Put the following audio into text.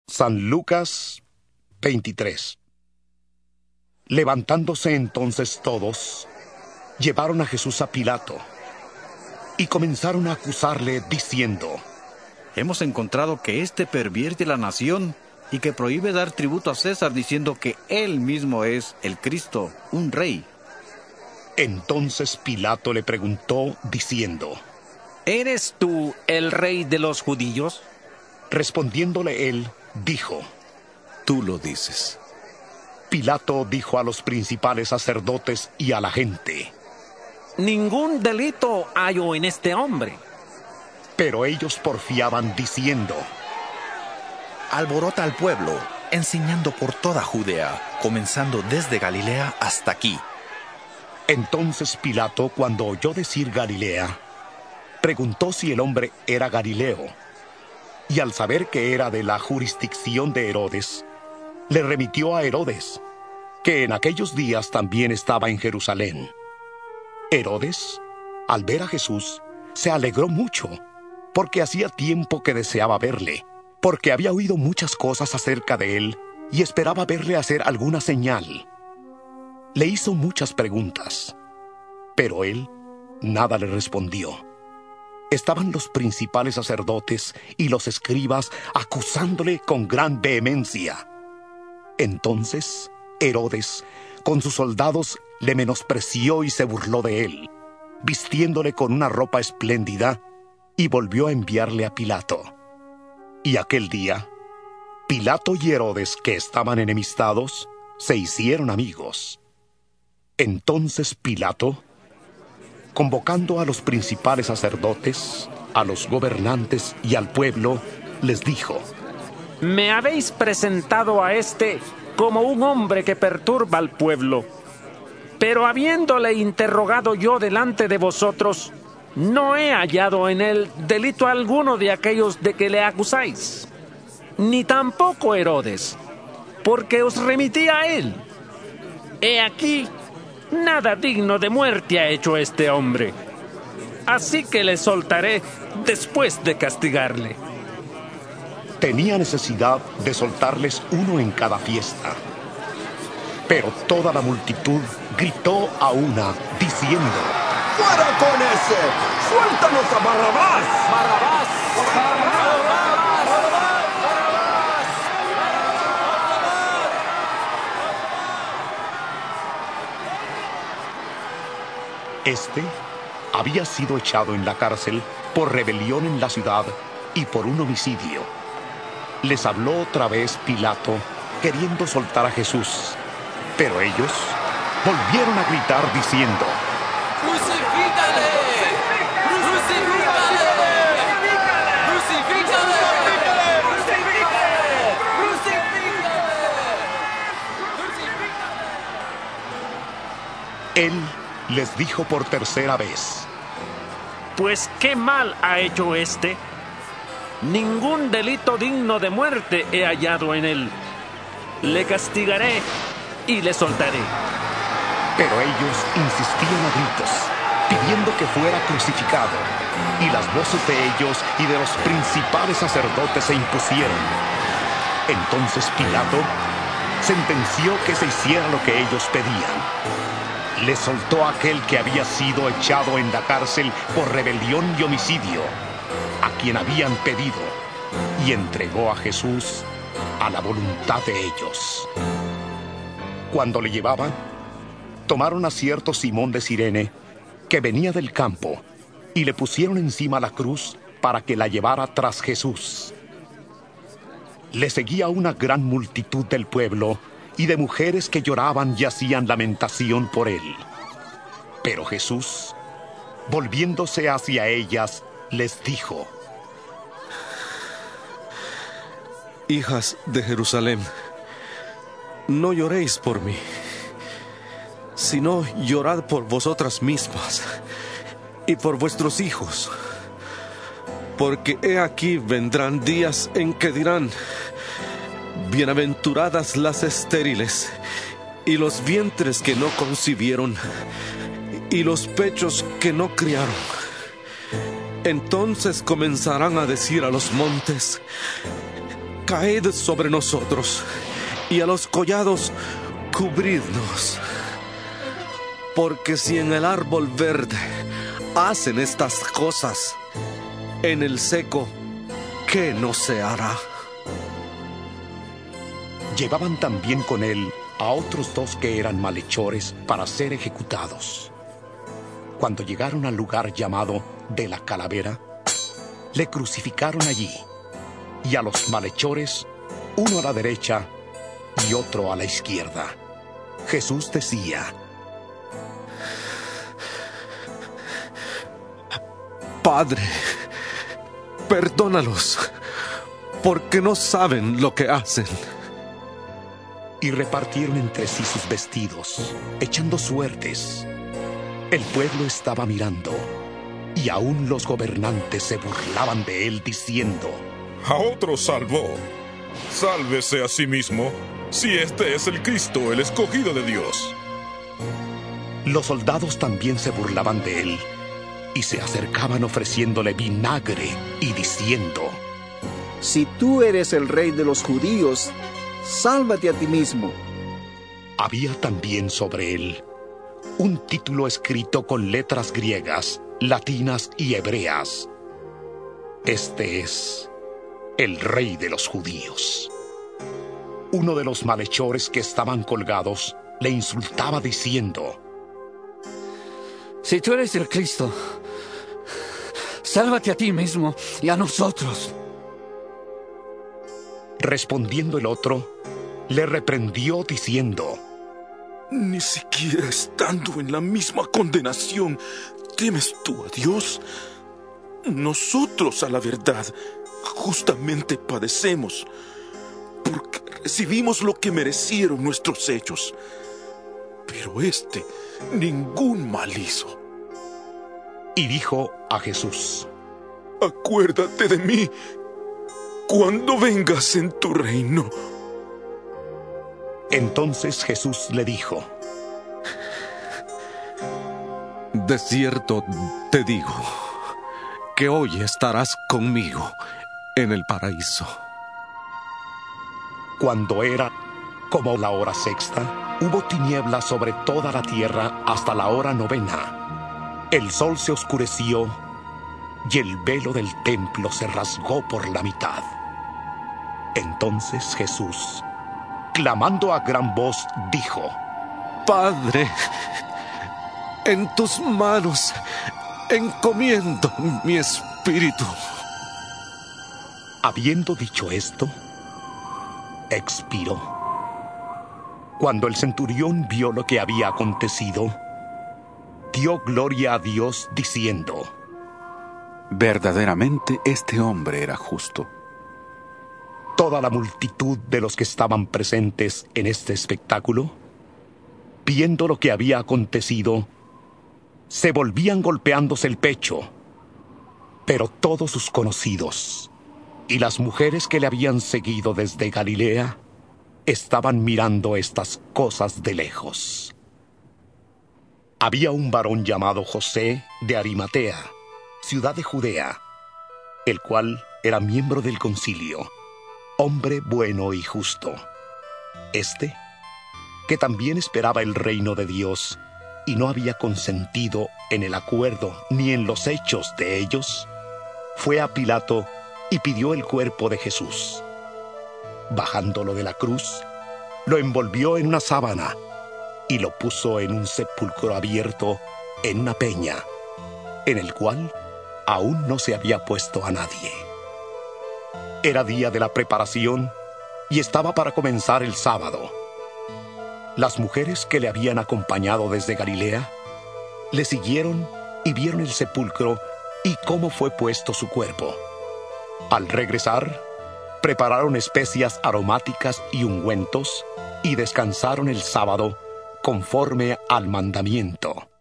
San Lucas 23. Levantándose entonces todos, llevaron a Jesús a Pilato y comenzaron a acusarle diciendo: Hemos encontrado que éste pervierte la nación y que prohíbe dar tributo a César, diciendo que él mismo es el Cristo, un rey. Entonces Pilato le preguntó diciendo: ¿Eres tú el rey de los judíos? Respondiéndole él, dijo: Tú lo dices. Pilato dijo a los principales sacerdotes y a la gente: Ningún delito hallo en este hombre. Pero ellos porfiaban diciendo: Alborota al pueblo, enseñando por toda Judea, comenzando desde Galilea hasta aquí. Entonces Pilato, cuando oyó decir Galilea, preguntó si el hombre era Galileo. Y al saber que era de la jurisdicción de Herodes, le remitió a Herodes, que en aquellos días también estaba en Jerusalén. Herodes, al ver a Jesús, se alegró mucho, porque hacía tiempo que deseaba verle, porque había oído muchas cosas acerca de él y esperaba verle hacer alguna señal. Le hizo muchas preguntas, pero él nada le respondió. Estaban los principales sacerdotes y los escribas acusándole con gran vehemencia. Entonces Herodes, con sus soldados, le menospreció y se burló de él, vistiéndole con una ropa espléndida, y volvió a enviarle a Pilato. Y aquel día, Pilato y Herodes, que estaban enemistados, se hicieron amigos. Entonces Pilato, convocando a los principales sacerdotes, a los gobernantes y al pueblo, les dijo: Me habéis presentado a este como un hombre que perturba al pueblo. Pero habiéndole interrogado yo delante de vosotros, no he hallado en él delito alguno de aquellos de que le acusáis, ni tampoco Herodes, porque os remití a él. He aquí, nada digno de muerte ha hecho este hombre. Así que le soltaré después de castigarle. Tenía necesidad de soltarles uno en cada fiesta. Pero toda la multitud gritó a una, diciendo: ¡Fuera con ese! ¡Suéltanos a Barrabás! ¡Barrabás! Este había sido echado en la cárcel por rebelión en la ciudad y por un homicidio. Les habló otra vez Pilato, queriendo soltar a Jesús, pero ellos volvieron a gritar diciendo: ¡Crucifícale! ¡Crucifícale! ¡Crucifícale! Él les dijo por tercera vez: Pues qué mal ha hecho este. Ningún delito digno de muerte he hallado en él. Le castigaré y le soltaré. Pero ellos insistían a gritos, pidiendo que fuera crucificado, y las voces de ellos y de los principales sacerdotes se impusieron. Entonces Pilato sentenció que se hiciera lo que ellos pedían. Le soltó a aquel que había sido echado en la cárcel por rebelión y homicidio, a quien habían pedido, y entregó a Jesús a la voluntad de ellos. Cuando le llevaban, tomaron a cierto Simón de Cirene, que venía del campo, y le pusieron encima la cruz para que la llevara tras Jesús. Le seguía una gran multitud del pueblo y de mujeres que lloraban y hacían lamentación por él. Pero Jesús, volviéndose hacia ellas, les dijo: Hijas de Jerusalén, no lloréis por mí, sino llorad por vosotras mismas y por vuestros hijos. Porque he aquí vendrán días en que dirán: bienaventuradas las estériles, y los vientres que no concibieron, y los pechos que no criaron. Entonces comenzarán a decir a los montes: caed sobre nosotros, y a los collados cubridnos. Porque si en el árbol verde hacen estas cosas, en el seco, ¿qué no se hará? Llevaban también con él a otros 2 que eran malhechores para ser ejecutados. Cuando llegaron al lugar llamado de la Calavera, le crucificaron allí, y a los malhechores, uno a la derecha y otro a la izquierda. Jesús decía: Padre, perdónalos, porque no saben lo que hacen. Y repartieron entre sí sus vestidos, echando suertes. El pueblo estaba mirando, y aún los gobernantes se burlaban de él, diciendo: A otro salvó. Sálvese a sí mismo, si este es el Cristo, el escogido de Dios. Los soldados también se burlaban de él, y se acercaban ofreciéndole vinagre y diciendo: Si tú eres el rey de los judíos, sálvate a ti mismo. Había también sobre él un título escrito con letras griegas, latinas y hebreas: Este es el rey de los judíos. Uno de los malhechores que estaban colgados le insultaba diciendo: Si tú eres el Cristo, sálvate a ti mismo y a nosotros. Respondiendo el otro, le reprendió diciendo: Ni siquiera estando en la misma condenación, ¿temes tú a Dios? Nosotros, a la verdad, justamente padecemos, porque recibimos lo que merecieron nuestros hechos. Pero este ningún mal hizo. Y dijo a Jesús: Acuérdate de mí cuando vengas en tu reino. Entonces Jesús le dijo: De cierto te digo, que hoy estarás conmigo en el paraíso. Cuando era como la hora sexta, hubo tinieblas sobre toda la tierra hasta la hora 9. El sol se oscureció, y el velo del templo se rasgó por la mitad. Entonces Jesús, clamando a gran voz, dijo: Padre, en tus manos encomiendo mi espíritu. Habiendo dicho esto, expiró. Cuando el centurión vio lo que había acontecido, dio gloria a Dios diciendo: Verdaderamente este hombre era justo. Toda la multitud de los que estaban presentes en este espectáculo, viendo lo que había acontecido, se volvían golpeándose el pecho. Pero todos sus conocidos y las mujeres que le habían seguido desde Galilea estaban mirando estas cosas de lejos. Había un varón llamado José de Arimatea, ciudad de Judea, el cual era miembro del concilio, hombre bueno y justo. Este, que también esperaba el reino de Dios y no había consentido en el acuerdo ni en los hechos de ellos, fue a Pilato y pidió el cuerpo de Jesús. Bajándolo de la cruz, lo envolvió en una sábana y lo puso en un sepulcro abierto en una peña, en el cual aún no se había puesto a nadie. Era día de la preparación y estaba para comenzar el sábado. Las mujeres que le habían acompañado desde Galilea le siguieron y vieron el sepulcro y cómo fue puesto su cuerpo. Al regresar, prepararon especias aromáticas y ungüentos y descansaron el sábado conforme al mandamiento.